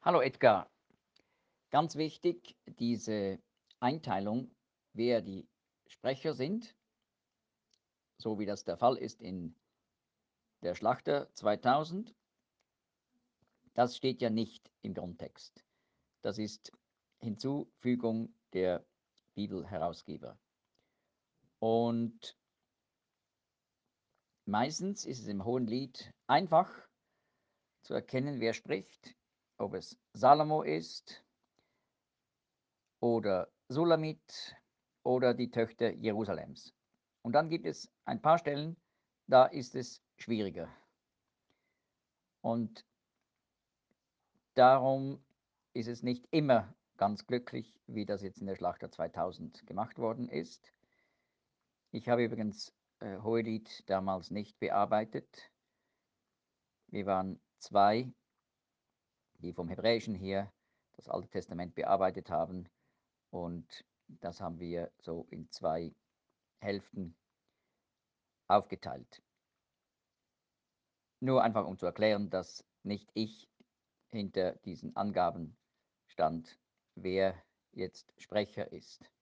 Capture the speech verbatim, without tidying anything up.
Hallo Edgar, ganz wichtig, diese Einteilung, wer die Sprecher sind, so wie das der Fall ist in der Schlachter zweitausend, das steht ja nicht im Grundtext. Das ist Hinzufügung der Bibelherausgeber. Und meistens ist es im Hohenlied einfach zu erkennen, wer spricht, ob es Salomo ist oder Sulamit oder die Töchter Jerusalems. Und dann gibt es ein paar Stellen, da ist es schwieriger. Und darum ist es nicht immer ganz glücklich, wie das jetzt in der Schlachter zweitausend gemacht worden ist. Ich habe übrigens äh, Hohelied damals nicht bearbeitet. Wir waren zwei, die vom Hebräischen her das Alte Testament bearbeitet haben. Und das haben wir so in zwei Hälften aufgeteilt. Nur einfach um zu erklären, dass nicht ich hinter diesen Angaben stand, wer jetzt Sprecher ist.